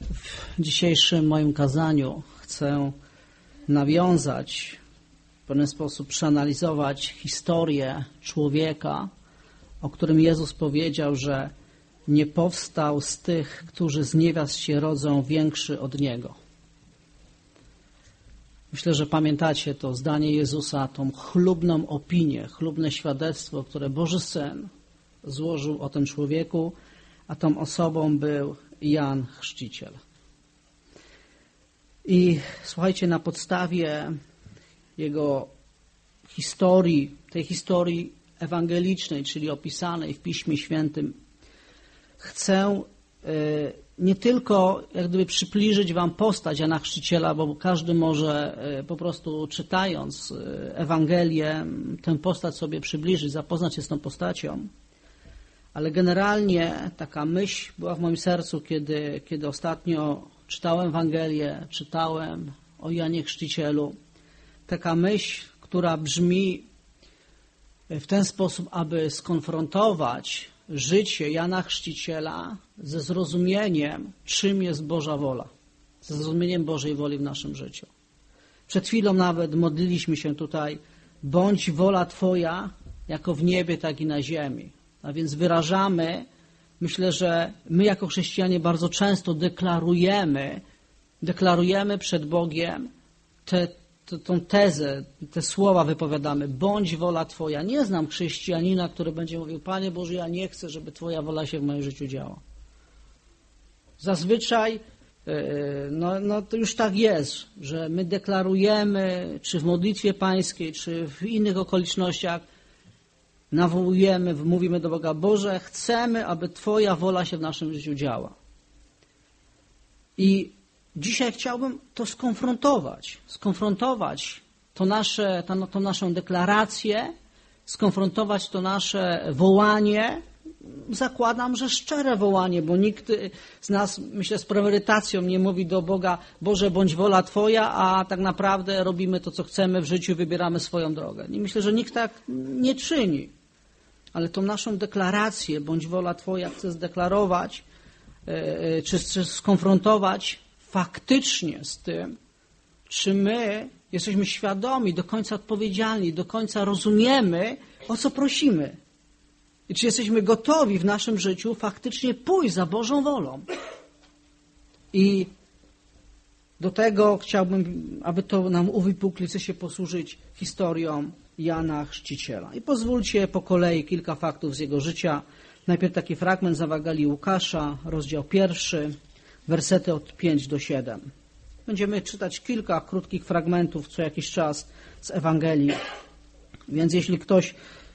W dzisiejszym moim kazaniu chcę nawiązać, w pewien sposób przeanalizować historię człowieka, o którym Jezus powiedział, że nie powstał z tych, którzy z niewiast się rodzą, większy od Niego. Myślę, że pamiętacie to zdanie Jezusa, tą chlubną opinię, chlubne świadectwo, które Boży Syn złożył o tym człowieku, a tą osobą był Jan Chrzciciel. I słuchajcie, na podstawie jego historii, tej historii ewangelicznej, czyli opisanej w Piśmie Świętym, chcę nie tylko jak gdyby przybliżyć wam postać Jana Chrzciciela, bo każdy może po prostu czytając Ewangelię tę postać sobie przybliżyć, zapoznać się z tą postacią, ale generalnie taka myśl była w moim sercu, kiedy ostatnio czytałem Ewangelię, czytałem o Janie Chrzcicielu. Taka myśl, która brzmi w ten sposób, aby skonfrontować życie Jana Chrzciciela ze zrozumieniem, czym jest Boża wola, ze zrozumieniem Bożej woli w naszym życiu. Przed chwilą nawet modliliśmy się tutaj, bądź wola Twoja, jako w niebie, tak i na ziemi. A więc wyrażamy, myślę, że my jako chrześcijanie bardzo często deklarujemy przed Bogiem tą tezę, te słowa wypowiadamy, bądź wola Twoja. Nie znam chrześcijanina, który będzie mówił, Panie Boże, ja nie chcę, żeby Twoja wola się w moim życiu działa. Zazwyczaj to już tak jest, że my deklarujemy, czy w modlitwie pańskiej, czy w innych okolicznościach, nawołujemy, mówimy do Boga, Boże, chcemy, aby Twoja wola się w naszym życiu działa. I dzisiaj chciałbym to skonfrontować tą naszą deklarację, skonfrontować to nasze wołanie. Zakładam, że szczere wołanie, bo nikt z nas, myślę, z premedytacją nie mówi do Boga, Boże, bądź wola Twoja, a tak naprawdę robimy to, co chcemy w życiu, wybieramy swoją drogę. I myślę, że nikt tak nie czyni. Ale tą naszą deklarację, bądź wola Twoja, chcę zdeklarować, czy skonfrontować faktycznie z tym, czy my jesteśmy świadomi, do końca odpowiedzialni, do końca rozumiemy, o co prosimy. I czy jesteśmy gotowi w naszym życiu faktycznie pójść za Bożą wolą. I do tego chciałbym, aby to nam uwypuklić, chcę się posłużyć historią Jana Chrzciciela. I pozwólcie po kolei kilka faktów z jego życia. Najpierw taki fragment z Ewangelii Łukasza, rozdział 1, wersety od 5 do 7. Będziemy czytać kilka krótkich fragmentów co jakiś czas z Ewangelii. Więc jeśli ktoś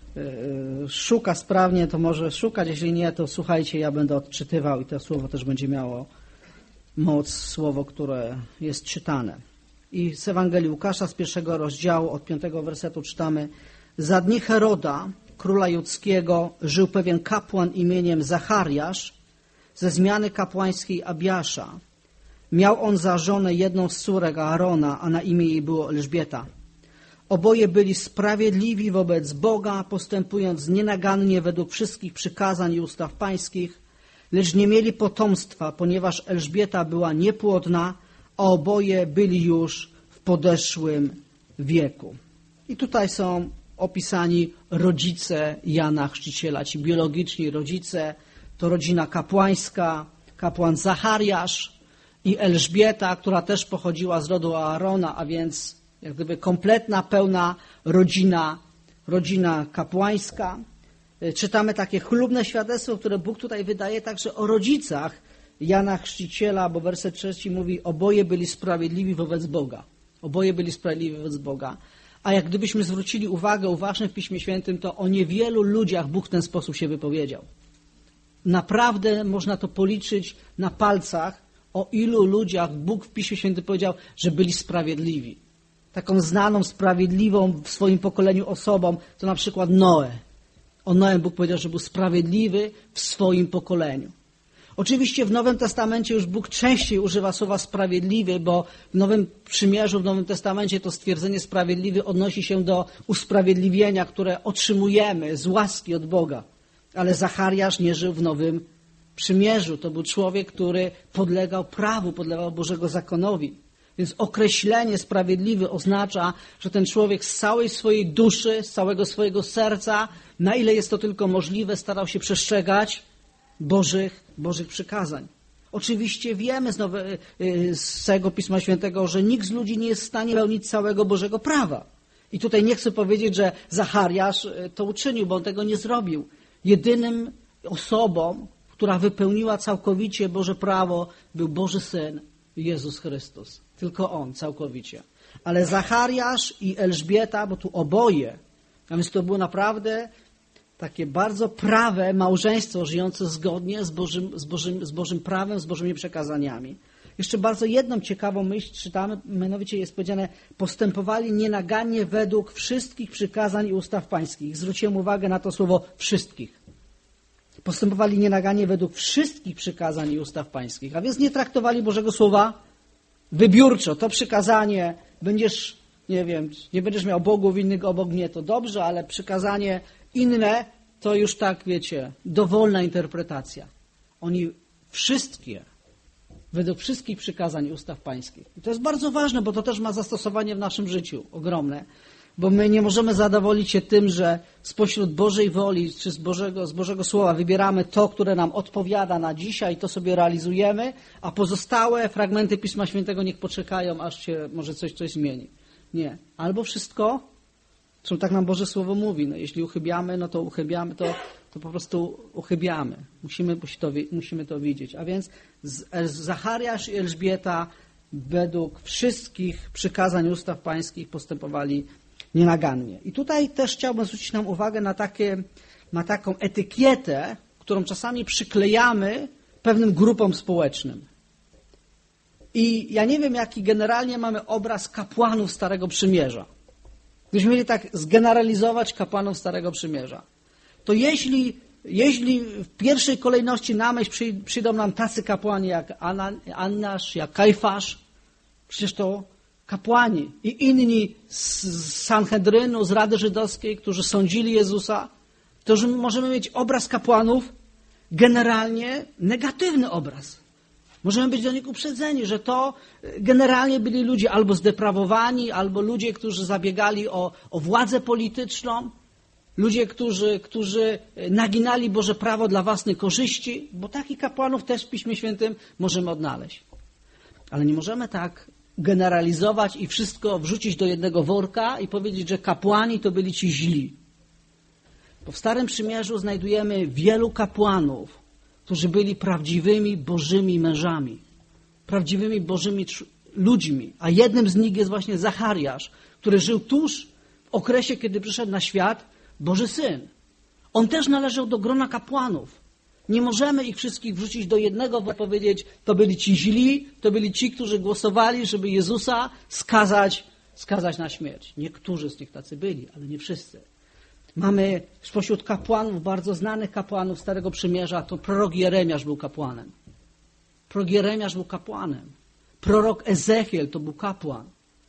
szuka sprawnie, to może szukać. Jeśli nie, to słuchajcie, ja będę odczytywał i to słowo też będzie miało moc, słowo, które jest czytane. I z Ewangelii Łukasza z 1 rozdziału od 5 wersetu czytamy: Za dni Heroda, króla judzkiego, żył pewien kapłan imieniem Zachariasz ze zmiany kapłańskiej Abiasza. Miał on za żonę jedną z córek Aarona, a na imię jej było Elżbieta. Oboje byli sprawiedliwi wobec Boga, postępując nienagannie według wszystkich przykazań i ustaw pańskich, lecz nie mieli potomstwa, ponieważ Elżbieta była niepłodna, a oboje byli już w podeszłym wieku. I tutaj są opisani rodzice Jana Chrzciciela, ci biologiczni rodzice, to rodzina kapłańska, kapłan Zachariasz i Elżbieta, która też pochodziła z rodu Aarona, a więc jak gdyby kompletna, pełna rodzina kapłańska. Czytamy takie chlubne świadectwo, które Bóg tutaj wydaje także o rodzicach Jana Chrzciciela, bo werset 3 mówi, oboje byli sprawiedliwi wobec Boga. Oboje byli sprawiedliwi wobec Boga. A jak gdybyśmy zwrócili uwagę uważnie w Piśmie Świętym, to o niewielu ludziach Bóg w ten sposób się wypowiedział. Naprawdę można to policzyć na palcach, o ilu ludziach Bóg w Piśmie Świętym powiedział, że byli sprawiedliwi. Taką znaną, sprawiedliwą w swoim pokoleniu osobą to na przykład Noe. O Noem Bóg powiedział, że był sprawiedliwy w swoim pokoleniu. Oczywiście w Nowym Testamencie już Bóg częściej używa słowa sprawiedliwy, bo w Nowym Przymierzu, w Nowym Testamencie to stwierdzenie sprawiedliwy odnosi się do usprawiedliwienia, które otrzymujemy z łaski od Boga. Ale Zachariasz nie żył w Nowym przymierzu to był człowiek, który podlegał prawu, podlegał Bożego zakonowi. Więc określenie sprawiedliwy oznacza, że ten człowiek z całej swojej duszy, z całego swojego serca, na ile jest to tylko możliwe, starał się przestrzegać Bożych przykazań. Oczywiście wiemy z całego Pisma Świętego, że nikt z ludzi nie jest w stanie pełnić całego Bożego prawa. I tutaj nie chcę powiedzieć, że Zachariasz to uczynił, bo on tego nie zrobił. Jedynym osobą, która wypełniła całkowicie Boże prawo, był Boży Syn, Jezus Chrystus. Tylko On całkowicie. Ale Zachariasz i Elżbieta, bo tu oboje, a więc to było naprawdę takie bardzo prawe małżeństwo żyjące zgodnie z Bożym prawem, z Bożymi przekazaniami. Jeszcze bardzo jedną ciekawą myśl czytamy, mianowicie jest powiedziane, postępowali nienagannie według wszystkich przykazań i ustaw pańskich. Zwróciłem uwagę na to słowo wszystkich. Postępowali nienagannie według wszystkich przykazań i ustaw pańskich. A więc nie traktowali Bożego Słowa wybiórczo. To przykazanie będziesz, nie będziesz miał bogów innych obok mnie, to dobrze, ale przykazanie inne to już tak, dowolna interpretacja. Oni wszystkie, według wszystkich przykazań i ustaw pańskich. I to jest bardzo ważne, bo to też ma zastosowanie w naszym życiu ogromne. Bo my nie możemy zadowolić się tym, że spośród Bożej woli czy z Bożego Słowa wybieramy to, które nam odpowiada na dzisiaj, to sobie realizujemy, a pozostałe fragmenty Pisma Świętego niech poczekają, aż się może coś zmieni. Nie. Albo wszystko, co tak nam Boże Słowo mówi. No, jeśli uchybiamy, to uchybiamy, to po prostu uchybiamy. Musimy to widzieć. A więc Zachariasz i Elżbieta według wszystkich przykazań ustaw pańskich postępowali nienagannie. I tutaj też chciałbym zwrócić nam uwagę na taką etykietę, którą czasami przyklejamy pewnym grupom społecznym. I ja nie wiem, jaki generalnie mamy obraz kapłanów Starego Przymierza. Gdybyśmy mieli tak zgeneralizować kapłanów Starego Przymierza, to jeśli w pierwszej kolejności na myśl przyjdą nam tacy kapłani jak Annasz, jak Kajfasz, przecież to kapłani i inni z Sanhedrynu, z Rady Żydowskiej, którzy sądzili Jezusa, to że możemy mieć obraz kapłanów generalnie negatywny obraz. Możemy być do nich uprzedzeni, że to generalnie byli ludzie albo zdeprawowani, albo ludzie, którzy zabiegali o władzę polityczną, ludzie, którzy naginali Boże prawo dla własnych korzyści, bo takich kapłanów też w Piśmie Świętym możemy odnaleźć. Ale nie możemy tak generalizować i wszystko wrzucić do jednego worka i powiedzieć, że kapłani to byli ci źli. Bo w Starym Przymierzu znajdujemy wielu kapłanów, którzy byli prawdziwymi Bożymi mężami, prawdziwymi Bożymi ludźmi, a jednym z nich jest właśnie Zachariasz, który żył tuż w okresie, kiedy przyszedł na świat Boży Syn. On też należał do grona kapłanów. Nie możemy ich wszystkich wrzucić do jednego, bo powiedzieć, to byli ci źli, to byli ci, którzy głosowali, żeby Jezusa skazać na śmierć. Niektórzy z nich tacy byli, ale nie wszyscy. Mamy spośród kapłanów, bardzo znanych kapłanów Starego Przymierza, to prorok Jeremiasz był kapłanem. Prorok Jeremiasz był kapłanem. Prorok Ezechiel to był kapłan.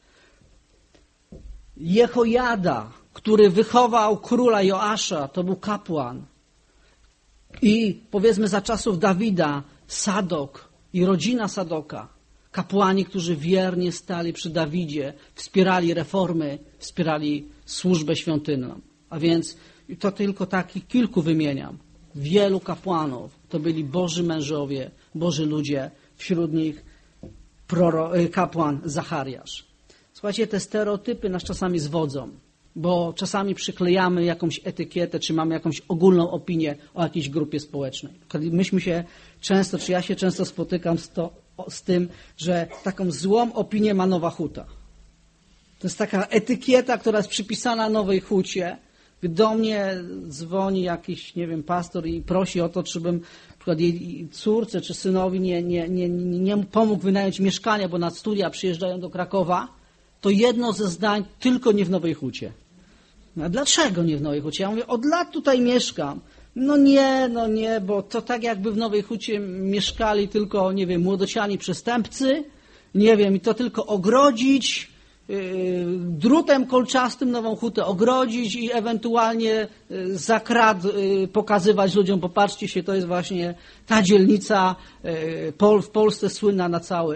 Jehojada, który wychował króla Joasza, to był kapłan. I powiedzmy za czasów Dawida, Sadok i rodzina Sadoka, kapłani, którzy wiernie stali przy Dawidzie, wspierali reformy, wspierali służbę świątynną. A więc to tylko takich kilku wymieniam. Wielu kapłanów to byli Boży mężowie, Boży ludzie, wśród nich kapłan Zachariasz. Słuchajcie, te stereotypy nas czasami zwodzą, bo czasami przyklejamy jakąś etykietę, czy mamy jakąś ogólną opinię o jakiejś grupie społecznej. Ja się często spotykam z tym, że taką złą opinię ma Nowa Huta. To jest taka etykieta, która jest przypisana Nowej Hucie. Do mnie dzwoni jakiś, pastor i prosi o to, żebym na przykład jej córce czy synowi nie pomógł wynająć mieszkania, bo na studia przyjeżdżają do Krakowa. To jedno ze zdań, tylko nie w Nowej Hucie. A dlaczego nie w Nowej Hucie? Ja mówię, od lat tutaj mieszkam. No nie, bo to tak jakby w Nowej Hucie mieszkali tylko, młodociani przestępcy, i to tylko ogrodzić drutem kolczastym Nową Hutę ogrodzić i ewentualnie za krat pokazywać ludziom, popatrzcie się, to jest właśnie ta dzielnica w Polsce słynna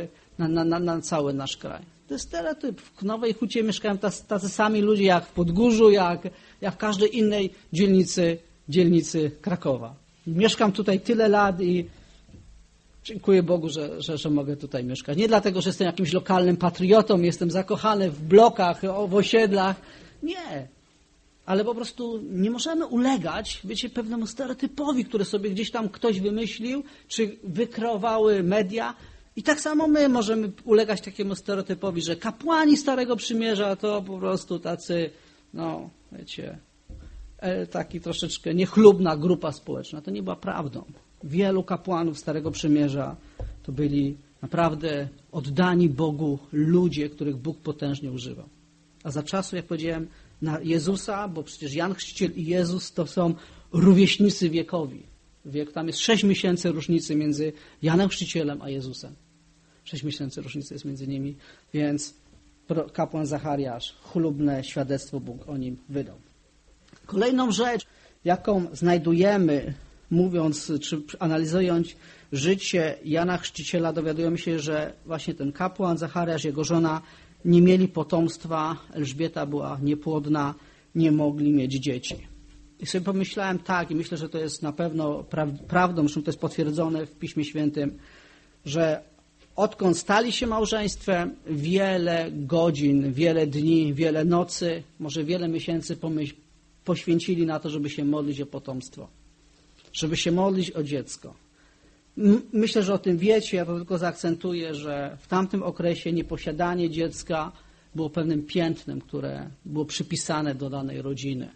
na cały nasz kraj. To jest stereotyp. W Nowej Hucie mieszkają tacy sami ludzie jak w Podgórzu, jak w każdej innej dzielnicy Krakowa. Mieszkam tutaj tyle lat i dziękuję Bogu, że mogę tutaj mieszkać. Nie dlatego, że jestem jakimś lokalnym patriotą, jestem zakochany w blokach, w osiedlach. Nie. Ale po prostu nie możemy ulegać, wiecie, pewnemu stereotypowi, który sobie gdzieś tam ktoś wymyślił, czy wykreowały media. I tak samo my możemy ulegać takiemu stereotypowi, że kapłani Starego Przymierza to po prostu tacy, no wiecie, taki troszeczkę niechlubna grupa społeczna. To nie była prawdą. Wielu kapłanów Starego Przymierza to byli naprawdę oddani Bogu ludzie, których Bóg potężnie używał. A za czasu, jak powiedziałem, na Jezusa, bo przecież Jan Chrzciciel i Jezus to są rówieśnicy wiekowi. Tam jest 6 miesięcy różnicy między Janem Chrzcicielem a Jezusem. 6 miesięcy różnicy jest między nimi, więc kapłan Zachariasz chlubne świadectwo Bóg o nim wydał. Kolejną rzecz, jaką znajdujemy, mówiąc czy analizując życie Jana Chrzciciela, dowiadujemy się, że właśnie ten kapłan Zachariasz, jego żona nie mieli potomstwa, Elżbieta była niepłodna, nie mogli mieć dzieci. I sobie pomyślałem tak, i myślę, że to jest na pewno prawdą, zresztą to jest potwierdzone w Piśmie Świętym, że odkąd stali się małżeństwem, wiele godzin, wiele dni, wiele nocy, może wiele miesięcy poświęcili na to, żeby się modlić o potomstwo, żeby się modlić o dziecko. Myślę, że o tym wiecie, ja to tylko zaakcentuję, że w tamtym okresie nieposiadanie dziecka było pewnym piętnem, które było przypisane do danej rodziny.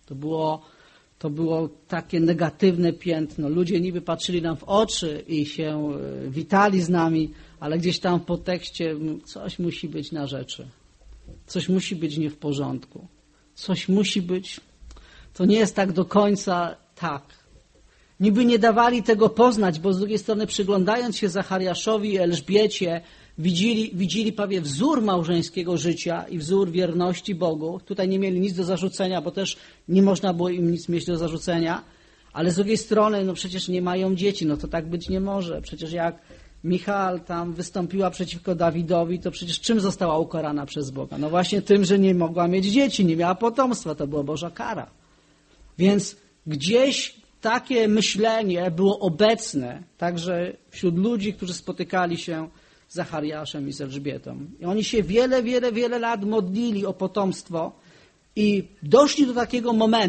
To było takie negatywne piętno. Ludzie niby patrzyli nam w oczy i się witali z nami, ale gdzieś tam w podtekście coś musi być na rzeczy. Coś musi być nie w porządku. Coś musi być... To nie jest tak do końca tak. Niby nie dawali tego poznać, bo z drugiej strony przyglądając się Zachariaszowi i Elżbiecie, widzieli prawie wzór małżeńskiego życia i wzór wierności Bogu. Tutaj nie mieli nic do zarzucenia, bo też nie można było im nic mieć do zarzucenia, ale z drugiej strony, no przecież nie mają dzieci, no to tak być nie może. Przecież jak Michal tam wystąpiła przeciwko Dawidowi, to przecież czym została ukarana przez Boga? No właśnie tym, że nie mogła mieć dzieci, nie miała potomstwa, to była Boża kara. Więc gdzieś takie myślenie było obecne także wśród ludzi, którzy spotykali się z Zachariaszem i z Elżbietą. I oni się wiele lat modlili o potomstwo i doszli do takiego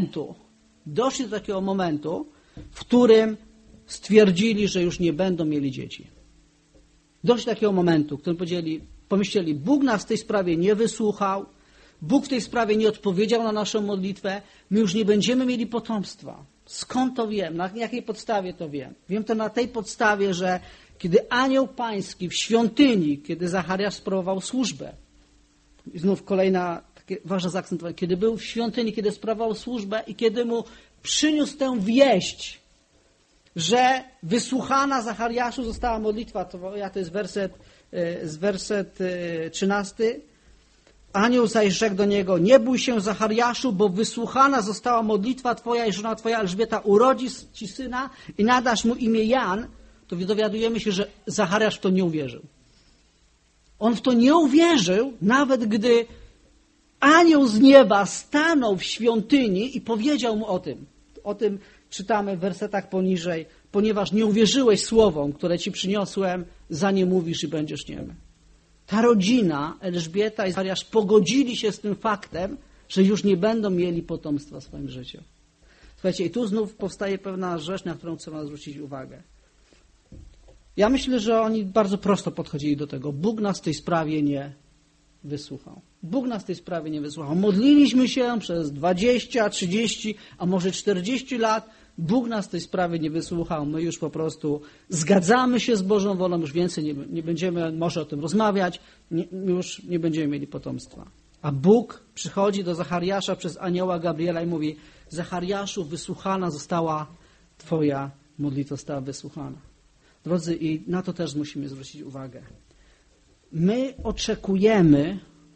momentu, w którym stwierdzili, że już nie będą mieli dzieci. Doszli do takiego momentu, w którym pomyśleli, Bóg nas w tej sprawie nie wysłuchał, Bóg w tej sprawie nie odpowiedział na naszą modlitwę, my już nie będziemy mieli potomstwa. Skąd to wiem? Na jakiej podstawie to wiem? Wiem to na tej podstawie, że kiedy anioł pański w świątyni, kiedy Zachariasz sprawował służbę, i znów kolejna takie ważne zaakcentowanie, kiedy był w świątyni, kiedy sprawował służbę i kiedy mu przyniósł tę wieść, że wysłuchana Zachariaszu została modlitwa, to jest werset 13. Anioł zaś rzekł do niego, nie bój się Zachariaszu, bo wysłuchana została modlitwa twoja i żona twoja Elżbieta urodzi ci syna i nadasz mu imię Jan, to dowiadujemy się, że Zachariasz w to nie uwierzył. On w to nie uwierzył, nawet gdy anioł z nieba stanął w świątyni i powiedział mu o tym. O tym czytamy w wersetach poniżej, ponieważ nie uwierzyłeś słowom, które ci przyniosłem, za nie mówisz i będziesz niemy. Ta rodzina, Elżbieta i Zachariasz, pogodzili się z tym faktem, że już nie będą mieli potomstwa w swoim życiu. Słuchajcie, i tu znów powstaje pewna rzecz, na którą chcę zwrócić uwagę. Ja myślę, że oni bardzo prosto podchodzili do tego. Bóg nas w tej sprawie nie wysłuchał. Bóg nas w tej sprawie nie wysłuchał. Modliliśmy się przez 20, 30, a może 40 lat. Bóg nas w tej sprawie nie wysłuchał. My już po prostu zgadzamy się z Bożą wolą, już więcej nie będziemy może o tym rozmawiać, już nie będziemy mieli potomstwa. A Bóg przychodzi do Zachariasza przez anioła Gabriela i mówi, Zachariaszu, wysłuchana została twoja modlitwa, została wysłuchana. Drodzy, i na to też musimy zwrócić uwagę. My oczekujemy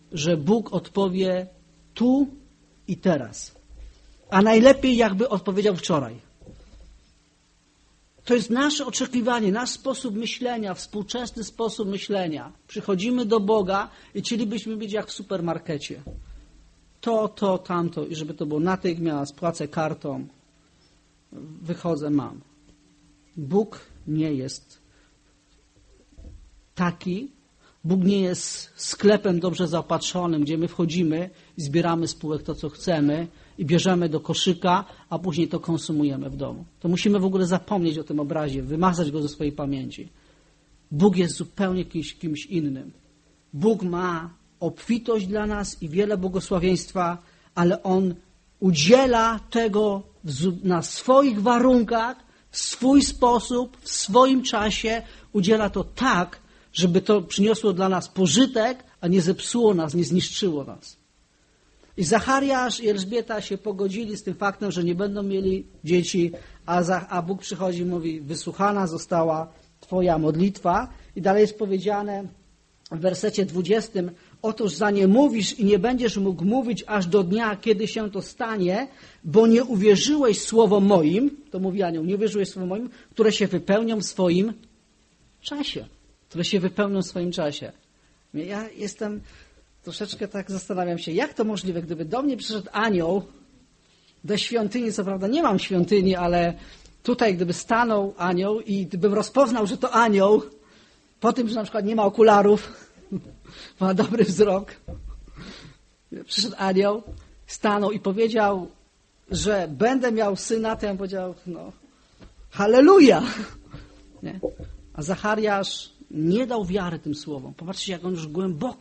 że Bóg odpowie tu i teraz. A najlepiej jakby odpowiedział wczoraj. To jest nasze oczekiwanie, nasz sposób myślenia, współczesny sposób myślenia. Przychodzimy do Boga i chcielibyśmy być jak w supermarkecie. To, tamto i żeby to było natychmiast, płacę kartą, wychodzę, mam. Bóg nie jest taki. Bóg nie jest sklepem dobrze zaopatrzonym, gdzie my wchodzimy i zbieramy z półek to, co chcemy i bierzemy do koszyka, a później to konsumujemy w domu. To musimy w ogóle zapomnieć o tym obrazie, wymazać go ze swojej pamięci. Bóg jest zupełnie kimś innym. Bóg ma obfitość dla nas i wiele błogosławieństwa, ale On udziela tego na swoich warunkach, w swój sposób, w swoim czasie. Udziela to tak, żeby to przyniosło dla nas pożytek, a nie zepsuło nas, nie zniszczyło nas. I Zachariasz i Elżbieta się pogodzili z tym faktem, że nie będą mieli dzieci, a Bóg przychodzi i mówi, wysłuchana została Twoja modlitwa. I dalej jest powiedziane w wersecie 20, otóż za nie mówisz i nie będziesz mógł mówić aż do dnia, kiedy się to stanie, bo nie uwierzyłeś słowom moim, to mówi anioł, nie uwierzyłeś słowom moim, które się wypełnią w swoim czasie. Które się wypełnią w swoim czasie. Ja jestem, troszeczkę tak zastanawiam się, jak to możliwe, gdyby do mnie przyszedł anioł do świątyni, co prawda nie mam świątyni, ale tutaj gdyby stanął anioł i gdybym rozpoznał, że to anioł, po tym, że na przykład nie ma okularów, ma dobry wzrok, przyszedł anioł, stanął i powiedział, że będę miał syna, to ja bym powiedział, no, halleluja! Nie? A Zachariasz nie dał wiary tym słowom. Popatrzcie, jak on już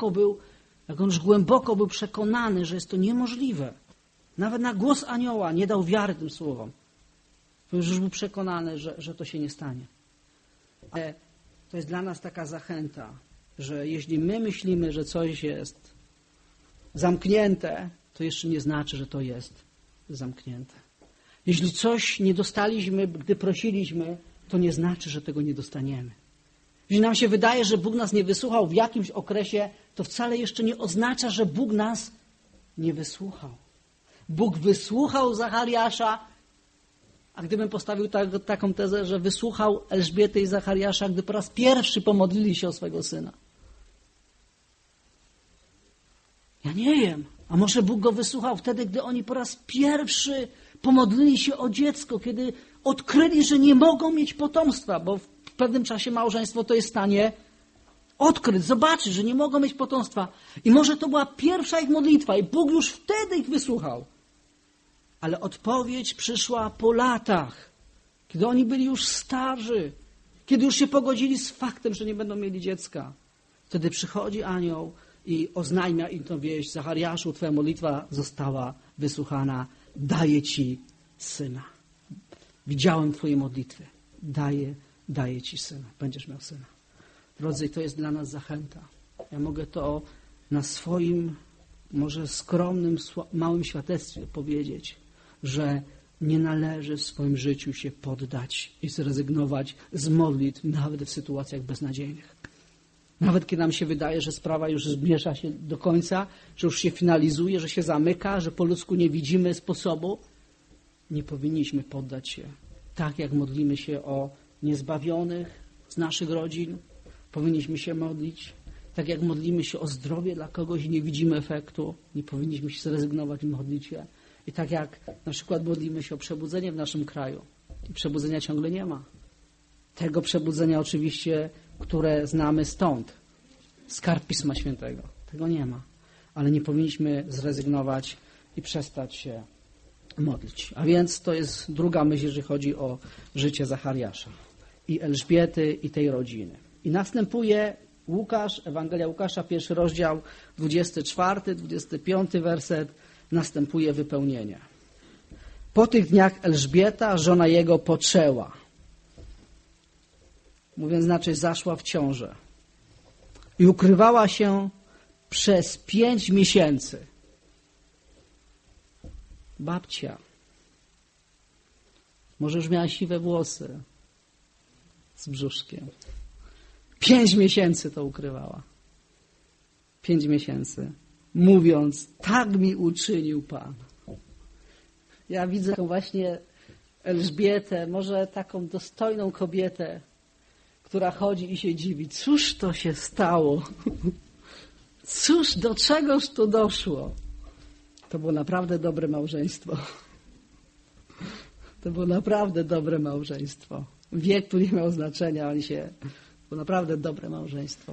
głęboko był przekonany, że jest to niemożliwe. Nawet na głos anioła nie dał wiary tym słowom. Już był przekonany, że to się nie stanie. Ale to jest dla nas taka zachęta, że jeśli my myślimy, że coś jest zamknięte, to jeszcze nie znaczy, że to jest zamknięte. Jeśli coś nie dostaliśmy, gdy prosiliśmy, to nie znaczy, że tego nie dostaniemy. Jeśli nam się wydaje, że Bóg nas nie wysłuchał w jakimś okresie, to wcale jeszcze nie oznacza, że Bóg nas nie wysłuchał. Bóg wysłuchał Zachariasza, a gdybym postawił taką tezę, że wysłuchał Elżbiety i Zachariasza, gdy po raz pierwszy pomodlili się o swego syna. Ja nie wiem. A może Bóg go wysłuchał wtedy, gdy oni po raz pierwszy pomodlili się o dziecko, kiedy odkryli, że nie mogą mieć potomstwa, bo w pewnym czasie małżeństwo to jest w stanie odkryć, zobaczyć, że nie mogą mieć potomstwa. I może to była pierwsza ich modlitwa i Bóg już wtedy ich wysłuchał. Ale odpowiedź przyszła po latach, kiedy oni byli już starzy, kiedy już się pogodzili z faktem, że nie będą mieli dziecka. Wtedy przychodzi anioł i oznajmia im tę wieść. Zachariaszu, twoja modlitwa została wysłuchana. Daję ci syna. Widziałem twoje modlitwy. Daję ci syna. Będziesz miał syna. Drodzy, to jest dla nas zachęta. Ja mogę to na swoim, może skromnym, małym świadectwie powiedzieć, że nie należy w swoim życiu się poddać i zrezygnować z modlitw, nawet w sytuacjach beznadziejnych. Nawet kiedy nam się wydaje, że sprawa już zbliża się do końca, że już się finalizuje, że się zamyka, że po ludzku nie widzimy sposobu, nie powinniśmy poddać się. Tak jak modlimy się o niezbawionych z naszych rodzin, powinniśmy się modlić. Tak jak modlimy się o zdrowie dla kogoś i nie widzimy efektu, nie powinniśmy się zrezygnować w modlitwie. I tak jak na przykład modlimy się o przebudzenie w naszym kraju. I przebudzenia ciągle nie ma. Tego przebudzenia oczywiście, które znamy stąd. Skarb Pisma Świętego. Tego nie ma. Ale nie powinniśmy zrezygnować i przestać się modlić. A więc to jest druga myśl, jeżeli chodzi o życie Zachariasza i Elżbiety i tej rodziny. I następuje Łukasz, Ewangelia Łukasza, 1 rozdział, 24, 25 werset, następuje wypełnienie. Po tych dniach Elżbieta, żona jego, poczęła. Mówiąc znaczy, zaszła w ciążę. I ukrywała się przez 5 miesięcy. Babcia. Może już miała siwe włosy z brzuszkiem. 5 miesięcy to ukrywała. 5 miesięcy. mówiąc, tak mi uczynił Pan. Ja widzę taką właśnie Elżbietę, może taką dostojną kobietę, która chodzi i się dziwi. Cóż to się stało? Cóż, do czegoż to doszło? To było naprawdę dobre małżeństwo. To było naprawdę dobre małżeństwo. Wiek tu nie miał znaczenia, było naprawdę dobre małżeństwo.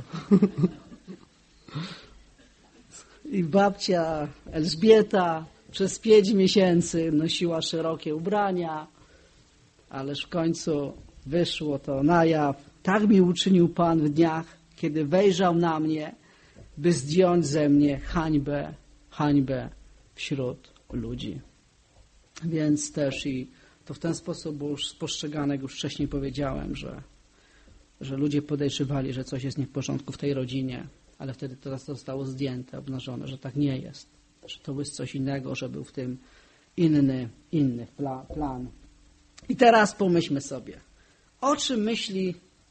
I babcia Elżbieta przez 5 miesięcy nosiła szerokie ubrania, ależ w końcu wyszło to na jaw. Tak mi uczynił Pan w dniach, kiedy wejrzał na mnie, by zdjąć ze mnie hańbę wśród ludzi. Więc też i to w ten sposób było już spostrzegane, jak już wcześniej powiedziałem, że ludzie podejrzewali, że coś jest nie w porządku w tej rodzinie, ale wtedy to zostało zdjęte, obnażone, że tak nie jest, że to jest coś innego, że był w tym inny plan. I teraz pomyślmy sobie, o czym myśli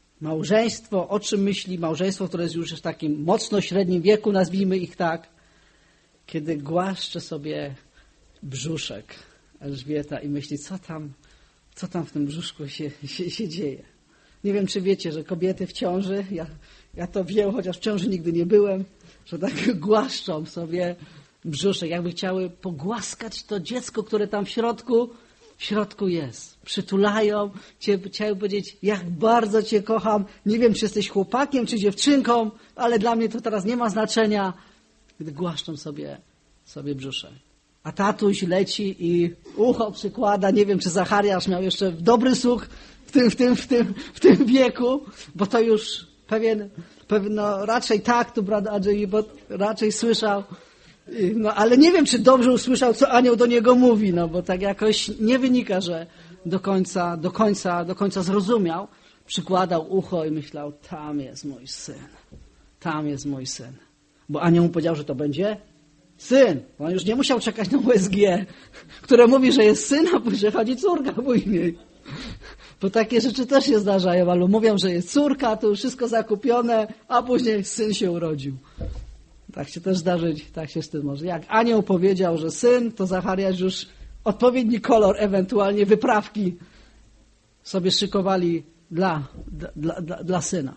małżeństwo, które jest już w takim mocno średnim wieku, nazwijmy ich tak, kiedy głaszcze sobie brzuszek Elżbieta i myśli, co tam w tym brzuszku się dzieje. Nie wiem, czy wiecie, że kobiety w ciąży, ja to wiem, chociaż w ciąży nigdy nie byłem, że tak głaszczą sobie brzuszek, jakby chciały pogłaskać to dziecko, które tam w środku jest. Przytulają, chciały powiedzieć, jak bardzo Cię kocham. Nie wiem, czy jesteś chłopakiem, czy dziewczynką, ale dla mnie to teraz nie ma znaczenia, gdy głaszczą sobie brzuszek. A tatuś leci i ucho przykłada. Nie wiem, czy Zachariasz miał jeszcze dobry słuch w tym wieku, bo to już no raczej tak, tu brat Andrzej raczej słyszał. No, ale nie wiem, czy dobrze usłyszał, co anioł do niego mówi, no bo tak jakoś nie wynika, że do końca zrozumiał. Przykładał ucho i myślał, tam jest mój syn. Bo anioł mu powiedział, że to będzie syn. On już nie musiał czekać na USG, które mówi, że jest syn, a później chodzi córka później. Bo takie rzeczy też się zdarzają, ale mówią, że jest córka, to już wszystko zakupione, a później syn się urodził. Tak się też zdarzyć, tak się z tym może. Jak anioł powiedział, że syn, to Zachariasz już odpowiedni kolor, ewentualnie wyprawki sobie szykowali dla syna.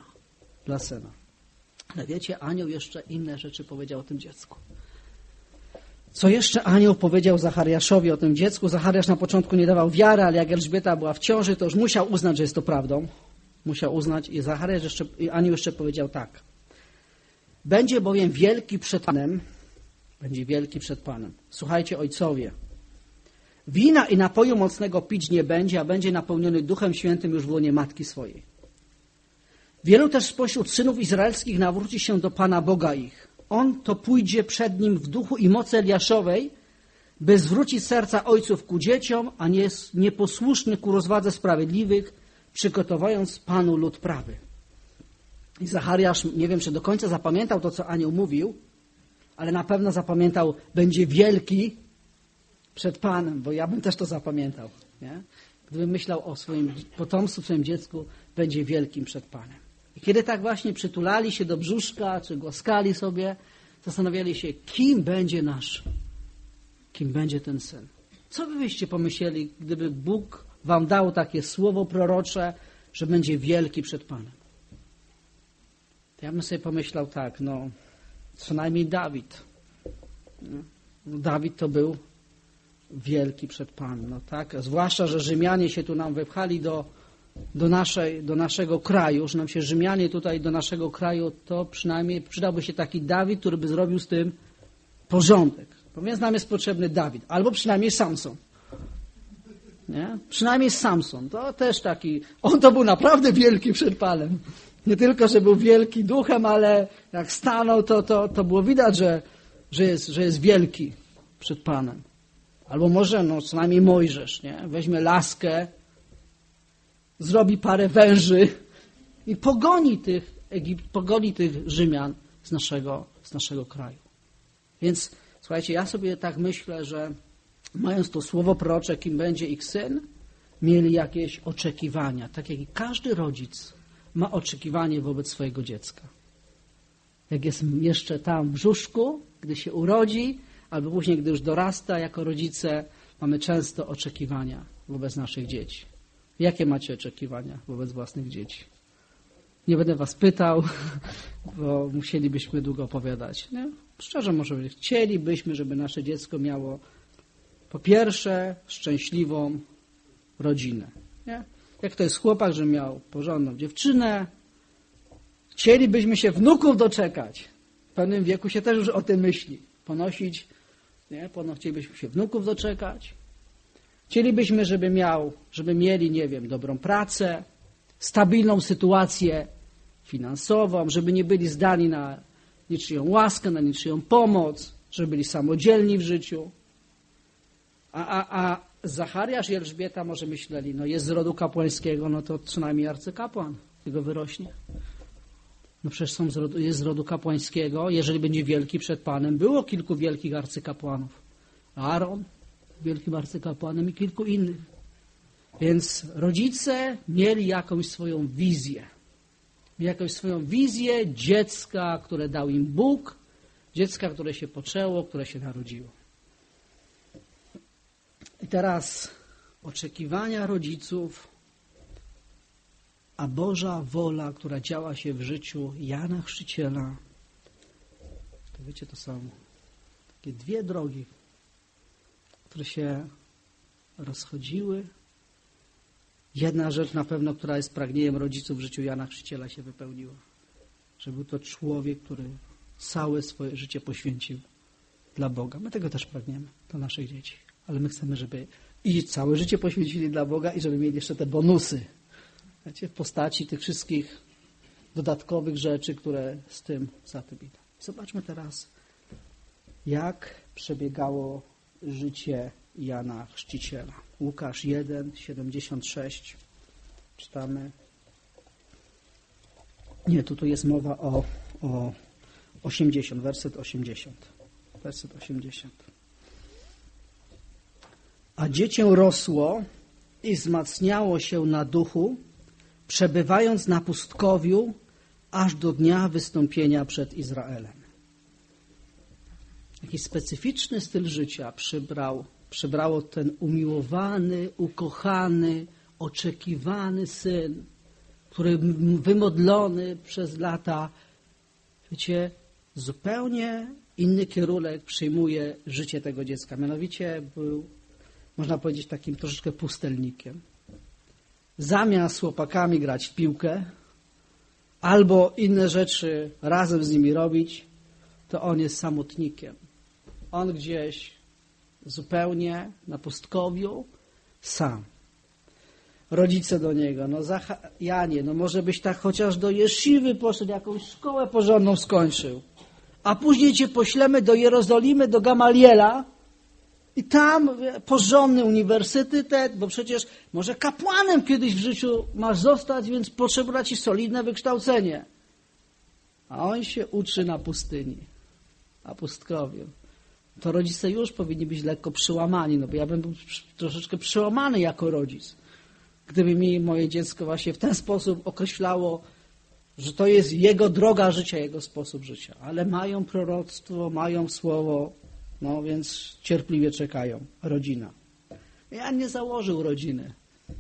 Ale wiecie, anioł jeszcze inne rzeczy powiedział o tym dziecku. Co jeszcze anioł powiedział Zachariaszowi o tym dziecku? Zachariasz na początku nie dawał wiary, ale jak Elżbieta była w ciąży, to już musiał uznać, że jest to prawdą. Musiał uznać i anioł jeszcze powiedział tak. Będzie bowiem wielki przed Panem. Słuchajcie, ojcowie. Wina i napoju mocnego pić nie będzie, a będzie napełniony Duchem Świętym już w łonie matki swojej. Wielu też spośród synów izraelskich nawróci się do Pana Boga ich. On to pójdzie przed Nim w duchu i mocy Eliaszowej, by zwrócić serca ojców ku dzieciom, a nieposłuszny ku rozwadze sprawiedliwych, przygotowując Panu lud prawy. I Zachariasz, nie wiem, czy do końca zapamiętał to, co anioł mówił, ale na pewno zapamiętał, będzie wielki przed Panem, bo ja bym też to zapamiętał. Nie? Gdybym myślał o swoim potomstwu, swoim dziecku, będzie wielkim przed Panem. I kiedy tak właśnie przytulali się do brzuszka, czy głaskali sobie, zastanawiali się, kim będzie ten syn. Co by byście pomyśleli, gdyby Bóg wam dał takie słowo prorocze, że będzie wielki przed Panem? To ja bym sobie pomyślał tak, co najmniej Dawid. Dawid to był wielki przed Panem, tak? Zwłaszcza, że Rzymianie się tu nam wepchali do naszego kraju, że nam się Rzymianie tutaj do naszego kraju, to przynajmniej przydałby się taki Dawid, który by zrobił z tym porządek. Bo więc nam jest potrzebny Dawid, albo przynajmniej Samson. Nie? Przynajmniej Samson, to też taki, on to był naprawdę wielki przed Panem. Nie tylko, że był wielki duchem, ale jak stanął, to było widać, że jest wielki przed Panem. Albo może, co najmniej Mojżesz, nie? Weźmie laskę, zrobi parę węży i pogoni tych Rzymian z naszego kraju. Więc słuchajcie, ja sobie tak myślę, że mając to słowo prorocze, kim będzie ich syn, mieli jakieś oczekiwania, tak jak i każdy rodzic ma oczekiwanie wobec swojego dziecka. jak jest jeszcze tam w brzuszku, gdy się urodzi, albo później, gdy już dorasta, jako rodzice mamy często oczekiwania wobec naszych dzieci. Jakie macie oczekiwania wobec własnych dzieci? Nie będę was pytał, bo musielibyśmy długo opowiadać. Nie? Szczerze może powiedzieć, chcielibyśmy, żeby nasze dziecko miało po pierwsze szczęśliwą rodzinę. Nie? Jak to jest chłopak, że miał porządną dziewczynę, chcielibyśmy się wnuków doczekać. W pewnym wieku się też już o tym myśli. Ponosić, nie? Chcielibyśmy się wnuków doczekać. Chcielibyśmy, żeby mieli, nie wiem, dobrą pracę, stabilną sytuację finansową, żeby nie byli zdani na niczyją łaskę, na niczyją pomoc, żeby byli samodzielni w życiu. A Zachariasz i Elżbieta może myśleli, no jest z rodu kapłańskiego, no to co najmniej arcykapłan jego wyrośnie. No przecież jest z rodu kapłańskiego, jeżeli będzie wielki przed Panem. Było kilku wielkich arcykapłanów. Aaron, wielkim arcykapłanem i kilku innych. Więc rodzice mieli jakąś swoją wizję. Jakąś swoją wizję dziecka, które dał im Bóg, dziecka, które się poczęło, które się narodziło. I teraz oczekiwania rodziców, a Boża wola, która działa się w życiu Jana Chrzciciela. To wiecie, to są takie dwie drogi, które się rozchodziły. Jedna rzecz na pewno, która jest pragnieniem rodziców w życiu Jana Chrzciciela, się wypełniła. Że był to człowiek, który całe swoje życie poświęcił dla Boga. My tego też pragniemy dla naszych dzieci. Ale my chcemy, żeby i całe życie poświęcili dla Boga i żeby mieli jeszcze te bonusy. Wiecie, w postaci tych wszystkich dodatkowych rzeczy, które z tym za tym idą. Zobaczmy teraz, jak przebiegało życie Jana Chrzciciela. Łukasz 1, 76. Czytamy. Nie, tu jest mowa o 80, werset 80. Werset 80. A dziecię rosło i wzmacniało się na duchu, przebywając na pustkowiu aż do dnia wystąpienia przed Izraelem. Jakiś specyficzny styl życia przybrało ten umiłowany, ukochany, oczekiwany syn, który wymodlony przez lata, wiecie, zupełnie inny kierunek przyjmuje życie tego dziecka. Mianowicie był, można powiedzieć, takim troszeczkę pustelnikiem. Zamiast z chłopakami grać w piłkę albo inne rzeczy razem z nimi robić, to on jest samotnikiem. On gdzieś zupełnie na pustkowiu sam. Rodzice do niego, no Janie, no może byś tak chociaż do Jesziwy poszedł, jakąś szkołę porządną skończył, a później cię poślemy do Jerozolimy, do Gamaliela i tam porządny uniwersytet, bo przecież może kapłanem kiedyś w życiu masz zostać, więc potrzeba ci solidne wykształcenie. A on się uczy na pustyni, na pustkowiu. To rodzice już powinni być lekko przełamani, no bo ja bym był troszeczkę przełamany jako rodzic. Gdyby mi moje dziecko właśnie w ten sposób określało, że to jest jego droga życia, jego sposób życia. Ale mają proroctwo, mają słowo, no więc cierpliwie czekają. Rodzina. Ja nie założył rodziny.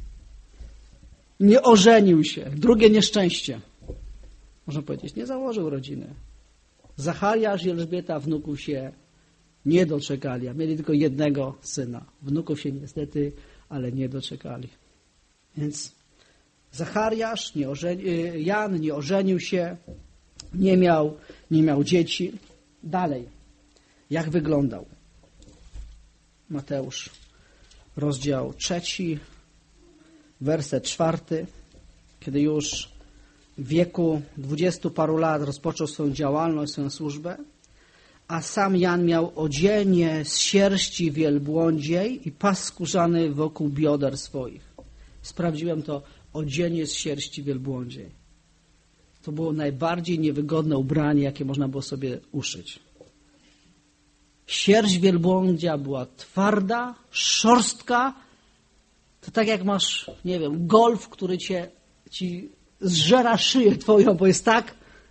Nie ożenił się. Drugie nieszczęście. Można powiedzieć, nie założył rodziny. Zachariasz i Elżbieta wnuków się nie doczekali, a mieli tylko jednego syna. Wnuków się niestety, ale nie doczekali. Więc Zachariasz, Jan nie ożenił się, nie miał dzieci. Dalej, jak wyglądał? Mateusz, rozdział 3, werset 4. Kiedy już w wieku 20 paru lat rozpoczął swoją działalność, swoją służbę, a sam Jan miał odzienie z sierści wielbłądziej i pas skórzany wokół bioder swoich. Sprawdziłem to, odzienie z sierści wielbłądziej. To było najbardziej niewygodne ubranie, jakie można było sobie uszyć. Sierść wielbłądzia była twarda, szorstka. To tak jak masz, nie wiem, golf, który ci zżera szyję twoją, bo jest tak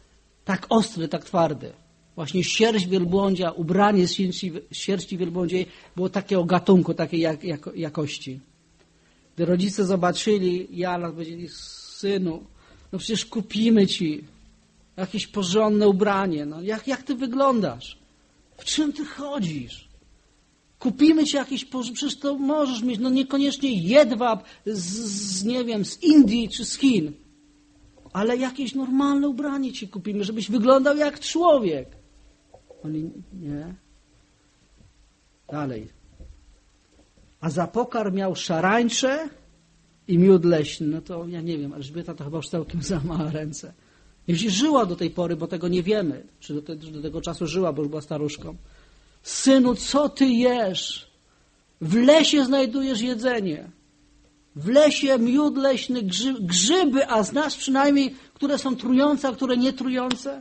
Tak ostry, tak twardy. Właśnie sierść wielbłądzia, ubranie z sierści wielbłądziej było takiego gatunku, takiej jakości. Gdy rodzice zobaczyli Jana, powiedzieli: synu, no przecież kupimy ci jakieś porządne ubranie. No jak ty wyglądasz? W czym ty chodzisz? Kupimy ci jakieś, przecież to możesz mieć, no niekoniecznie jedwab nie wiem, z Indii czy z Chin, ale jakieś normalne ubranie ci kupimy, żebyś wyglądał jak człowiek. Oni nie. Dalej. A za pokarm miał szarańcze i miód leśny. No to ja nie wiem, Elżbieta to chyba już całkiem zamała ręce. Jeśli żyła do tej pory, bo tego nie wiemy, czy do tego czasu żyła, bo już była staruszką. Synu, co ty jesz? W lesie znajdujesz jedzenie. W lesie miód leśny, grzyby, a znasz przynajmniej, które są trujące, a które nie trujące?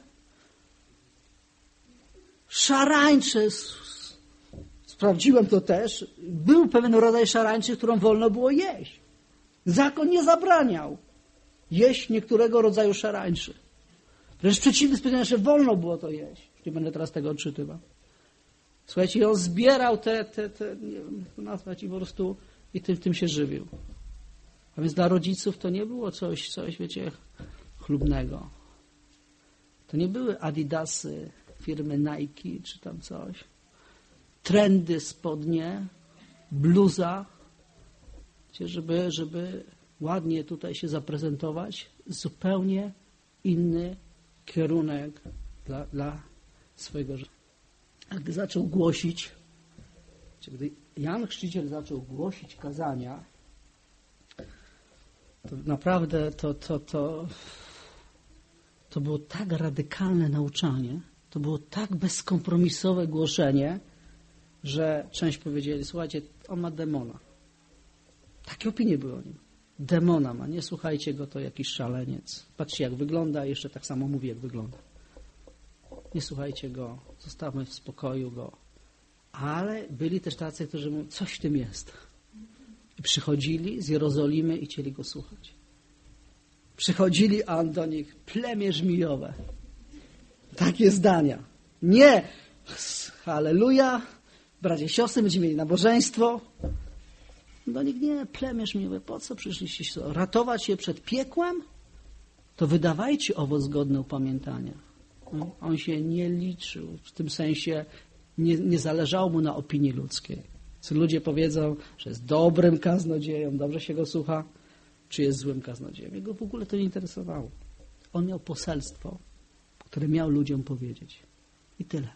Szarańcze. Sprawdziłem to też. Był pewien rodzaj szarańczy, którą wolno było jeść. Zakon nie zabraniał jeść niektórego rodzaju szarańczy. Wręcz przeciwnie, specjalnie, że wolno było to jeść. Nie będę teraz tego odczytywał. Słuchajcie, i on zbierał nie wiem, jak to nazwać, i po prostu i tym się żywił. A więc dla rodziców to nie było coś, wiecie, chlubnego. To nie były Adidasy firmy Nike czy tam coś. Trendy spodnie, bluza, żeby ładnie tutaj się zaprezentować. Zupełnie inny kierunek dla swojego życia. A gdy zaczął głosić, gdy Jan Chrzciciel zaczął głosić kazania, to naprawdę to było tak radykalne nauczanie, to było tak bezkompromisowe głoszenie, że część powiedzieli: słuchajcie, on ma demona. Takie opinie były o nim. Demona ma, nie słuchajcie go, to jakiś szaleniec. Patrzcie, jak wygląda, jeszcze tak samo mówi, jak wygląda. Nie słuchajcie go, zostawmy w spokoju go. Ale byli też tacy, którzy mówią: coś w tym jest. I przychodzili z Jerozolimy i chcieli go słuchać. Przychodzili, a on do nich: plemię żmijowe. Takie zdania. Nie, halleluja, bracia, siostry, będziemy mieli nabożeństwo. Do nich: nie, plemię żmijowe, po co przyszliście? Ratować się przed piekłem? To wydawajcie owoc godny upamiętania. On się nie liczył, w tym sensie nie zależało mu na opinii ludzkiej. Co ludzie powiedzą, że jest dobrym kaznodzieją, dobrze się go słucha, czy jest złym kaznodzieją. Jego w ogóle to nie interesowało. On miał poselstwo, które miał ludziom powiedzieć. I tyle.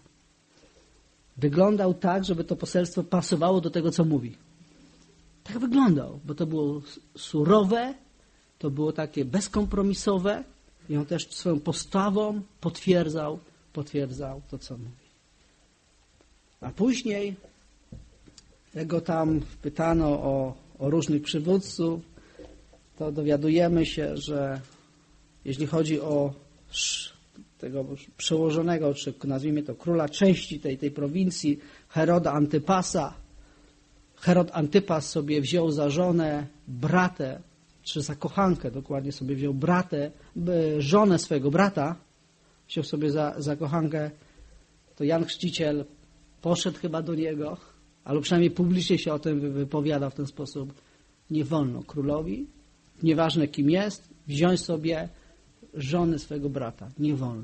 Wyglądał tak, żeby to poselstwo pasowało do tego, co mówi. Tak wyglądał, bo to było surowe, to było takie bezkompromisowe i on też swoją postawą potwierdzał to, co mówi. A później, jak go tam pytano o różnych przywódców, to dowiadujemy się, że jeśli chodzi o tego przełożonego, czy nazwijmy to króla części tej prowincji, Heroda Antypasa, Herod Antypas sobie wziął za żonę bratę, czy za kochankę dokładnie sobie wziął żonę swojego brata, wziął sobie za kochankę, to Jan Chrzciciel poszedł chyba do niego, albo przynajmniej publicznie się o tym wypowiada w ten sposób: nie wolno królowi, nieważne kim jest, wziąć sobie żony swojego brata. Nie wolno.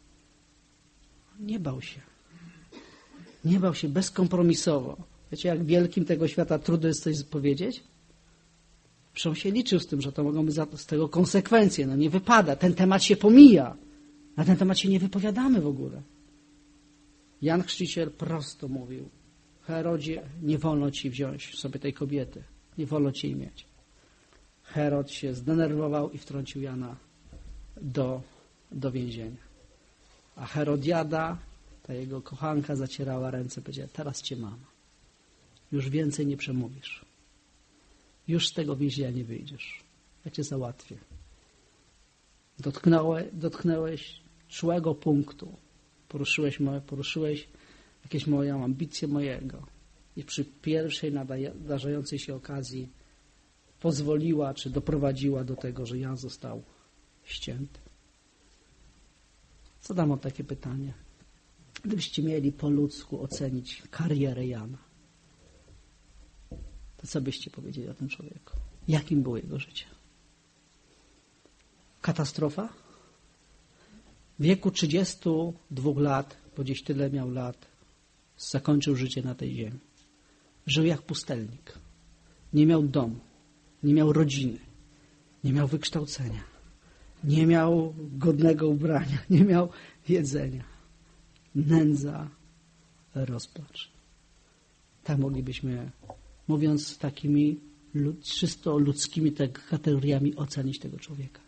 Nie bał się. Nie bał się bezkompromisowo. Wiecie, jak wielkim tego świata trudno jest coś powiedzieć? Przecież on się liczył z tym, że to mogą być z tego konsekwencje. No nie wypada. Ten temat się pomija. Na ten temat się nie wypowiadamy w ogóle. Jan Chrzciciel prosto mówił: Herodzie, nie wolno ci wziąć sobie tej kobiety. Nie wolno ci jej mieć. Herod się zdenerwował i wtrącił Jana do więzienia. A Herodiada, ta jego kochanka, zacierała ręce, powiedziała: teraz cię mam. Już więcej nie przemówisz. Już z tego więzienia nie wyjdziesz. Ja cię załatwię. Dotknąłeś czułego punktu. Poruszyłeś jakieś moją ambicję mojego. I przy pierwszej nadarzającej się okazji pozwoliła, czy doprowadziła do tego, że Jan został ścięty. Zadam wam takie pytanie. Gdybyście mieli po ludzku ocenić karierę Jana, to co byście powiedzieli o tym człowieku? Jakim było jego życie? Katastrofa? W wieku 32 lat, bo gdzieś tyle miał lat, zakończył życie na tej ziemi. Żył jak pustelnik. Nie miał domu, nie miał rodziny, nie miał wykształcenia, nie miał godnego ubrania, nie miał jedzenia. Nędza, rozpacz. Tak moglibyśmy, mówiąc takimi czysto ludzkimi kategoriami, ocenić tego człowieka.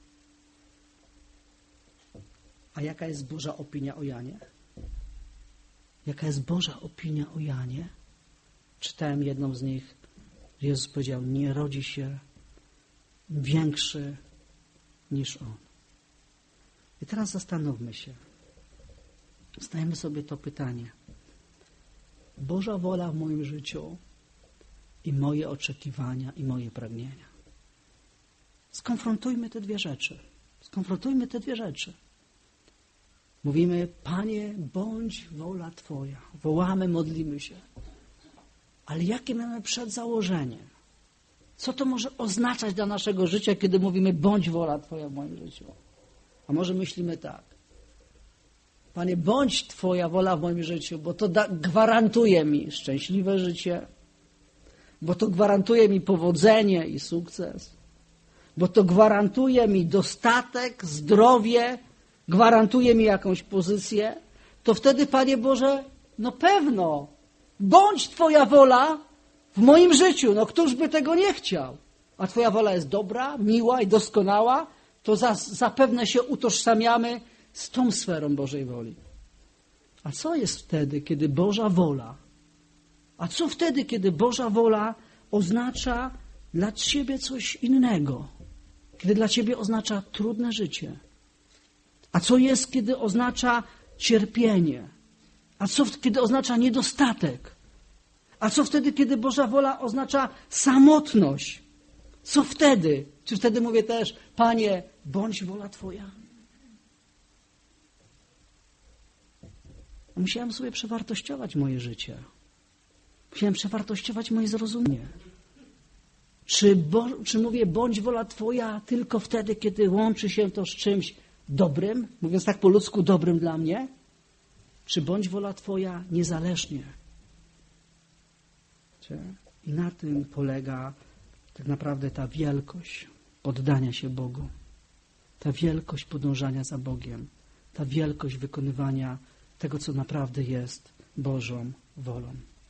A jaka jest Boża opinia o Janie? Jaka jest Boża opinia o Janie? Czytałem jedną z nich. Jezus powiedział, nie rodzi się większy niż On. I teraz zastanówmy się. Zadajmy sobie to pytanie. Boża wola w moim życiu i moje oczekiwania i moje pragnienia. Skonfrontujmy te dwie rzeczy. Skonfrontujmy te dwie rzeczy. Mówimy, Panie, bądź wola Twoja. Wołamy, modlimy się. Ale jakie mamy przedzałożenie? Co to może oznaczać dla naszego życia, kiedy mówimy, bądź wola Twoja w moim życiu? A może myślimy tak. Panie, bądź Twoja wola w moim życiu, bo to gwarantuje mi szczęśliwe życie, bo to gwarantuje mi powodzenie i sukces, bo to gwarantuje mi dostatek, zdrowie, gwarantuje mi jakąś pozycję, to wtedy, Panie Boże, no pewno, bądź Twoja wola w moim życiu. No któż by tego nie chciał? A Twoja wola jest dobra, miła i doskonała, to zapewne się utożsamiamy z tą sferą Bożej woli. A co jest wtedy, kiedy Boża wola? A co wtedy, kiedy Boża wola oznacza dla Ciebie coś innego? Kiedy dla Ciebie oznacza trudne życie? A co jest, kiedy oznacza cierpienie? A co kiedy oznacza niedostatek? A co wtedy, kiedy Boża wola oznacza samotność? Co wtedy? Czy wtedy mówię też, Panie, bądź wola Twoja? Musiałem sobie przewartościować moje życie. Musiałem przewartościować moje zrozumienie. Czy mówię, bądź wola Twoja tylko wtedy, kiedy łączy się to z czymś dobrym, mówiąc tak po ludzku, dobrym dla mnie? Czy bądź wola Twoja niezależnie? I na tym polega tak naprawdę ta wielkość poddania się Bogu. Ta wielkość podążania za Bogiem. Ta wielkość wykonywania tego, co naprawdę jest Bożą wolą.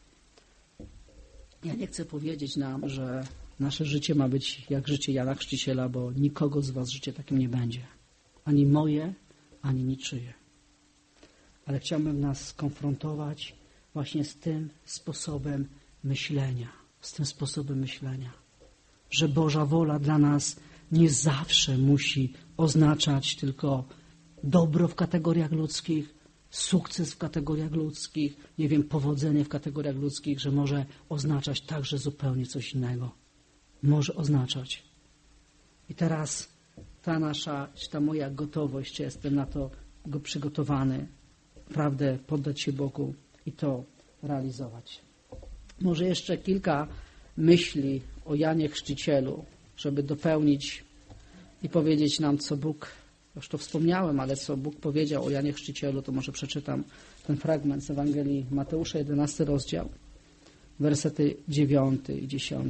Ja nie chcę powiedzieć nam, że nasze życie ma być jak życie Jana Chrzciciela, bo nikogo z was życie takim nie będzie. Ani moje, ani niczyje. Ale chciałbym nas skonfrontować właśnie z tym sposobem myślenia. Z tym sposobem myślenia. Że Boża wola dla nas nie zawsze musi oznaczać tylko dobro w kategoriach ludzkich, sukces w kategoriach ludzkich, nie wiem, powodzenie w kategoriach ludzkich, że może oznaczać także zupełnie coś innego. Może oznaczać. I teraz ta moja gotowość, czy jestem na to przygotowany, naprawdę poddać się Bogu i to realizować. Może jeszcze kilka myśli o Janie Chrzcicielu, żeby dopełnić i powiedzieć nam, co Bóg, już to wspomniałem, ale co Bóg powiedział o Janie Chrzcicielu, to może przeczytam ten fragment z Ewangelii Mateusza, 11 rozdział, wersety 9 i 10.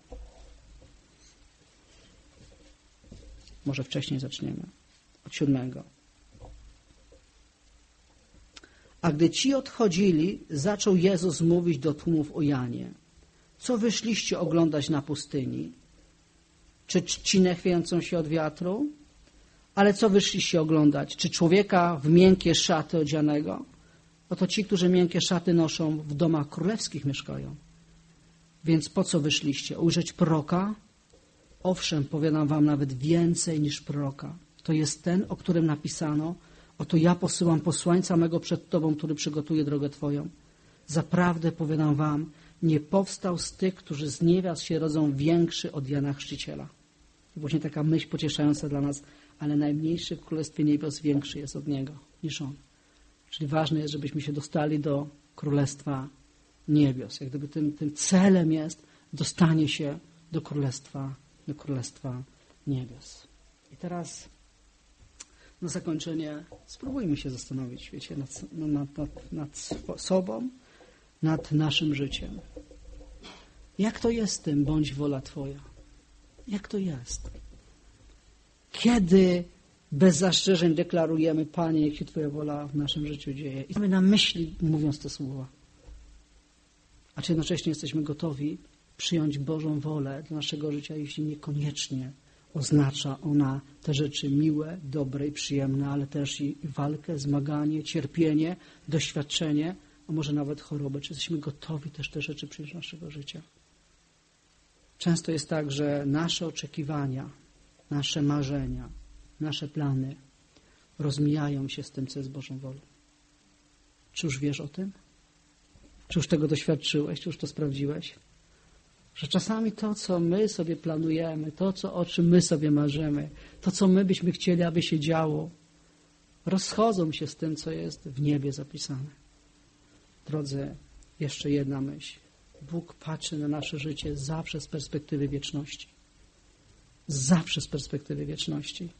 Może wcześniej zaczniemy, od 7. A gdy ci odchodzili, zaczął Jezus mówić do tłumów o Janie. Co wyszliście oglądać na pustyni? Czy trzcinę chwiejącą się od wiatru? Ale co wyszliście oglądać? Czy człowieka w miękkie szaty odzianego? Oto ci, którzy miękkie szaty noszą, w domach królewskich mieszkają. Więc po co wyszliście? Ujrzeć proroka? Owszem, powiadam wam, nawet więcej niż proroka. To jest ten, o którym napisano: oto ja posyłam posłańca mego przed tobą, który przygotuje drogę twoją. Zaprawdę powiadam wam, nie powstał z tych, którzy z niewiast się rodzą, większy od Jana Chrzciciela. To właśnie taka myśl pocieszająca dla nas, ale najmniejszy w Królestwie Niebios większy jest od niego. niż On. Czyli ważne jest, żebyśmy się dostali do Królestwa Niebios. Jak gdyby tym celem jest dostanie się do Królestwa Niebios. I teraz na zakończenie spróbujmy się zastanowić, wiecie, nad sobą, nad naszym życiem. Jak to jest z tym, bądź wola Twoja? Jak to jest? Kiedy bez zastrzeżeń deklarujemy, Panie, niech się Twoja wola w naszym życiu dzieje. I mamy na myśli, mówiąc te słowa. A czy jednocześnie jesteśmy gotowi przyjąć Bożą wolę dla naszego życia, jeśli niekoniecznie oznacza ona te rzeczy miłe, dobre i przyjemne, ale też i walkę, zmaganie, cierpienie, doświadczenie, a może nawet chorobę. Czy jesteśmy gotowi też te rzeczy przyjąć do naszego życia? Często jest tak, że nasze oczekiwania, nasze marzenia, nasze plany rozmijają się z tym, co jest Bożą wolą. Czy już wiesz o tym? Czy już tego doświadczyłeś? Czy już to sprawdziłeś? Że czasami to, co my sobie planujemy, o czym my sobie marzymy, to, co my byśmy chcieli, aby się działo, rozchodzą się z tym, co jest w niebie zapisane. Drodzy, jeszcze jedna myśl. Bóg patrzy na nasze życie zawsze z perspektywy wieczności. Zawsze z perspektywy wieczności.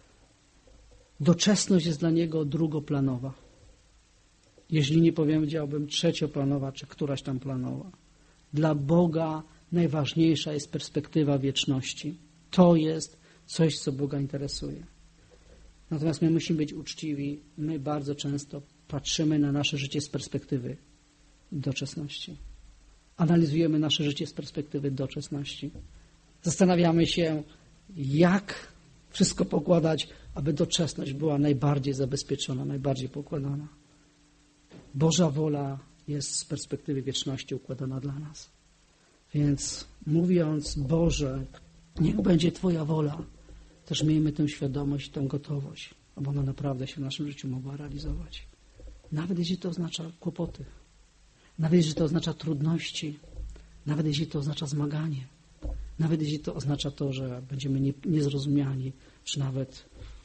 Doczesność jest dla Niego drugoplanowa. Jeśli nie powiedziałbym trzecioplanowa, czy któraś tam planowa. Dla Boga najważniejsza jest perspektywa wieczności. To jest coś, co Boga interesuje. Natomiast my musimy być uczciwi. My bardzo często patrzymy na nasze życie z perspektywy doczesności. Analizujemy nasze życie z perspektywy doczesności. Zastanawiamy się, jak wszystko pokładać, aby doczesność była najbardziej zabezpieczona, najbardziej pokładana. Boża wola jest z perspektywy wieczności układana dla nas. Więc mówiąc, Boże, niech będzie Twoja wola, też miejmy tę świadomość, tę gotowość, aby ona naprawdę się w naszym życiu mogła realizować. Nawet jeśli to oznacza kłopoty, nawet jeśli to oznacza trudności, nawet jeśli to oznacza zmaganie, nawet jeśli to oznacza to, że będziemy niezrozumiani, czy nawet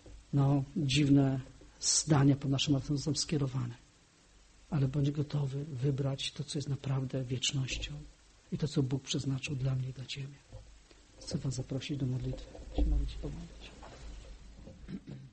dziwne zdania pod naszym adresem są skierowane. Ale bądź gotowy wybrać to, co jest naprawdę wiecznością i to, co Bóg przeznaczył dla mnie i dla Ciebie. Chcę Was zaprosić do modlitwy. Się modlić, pomagać.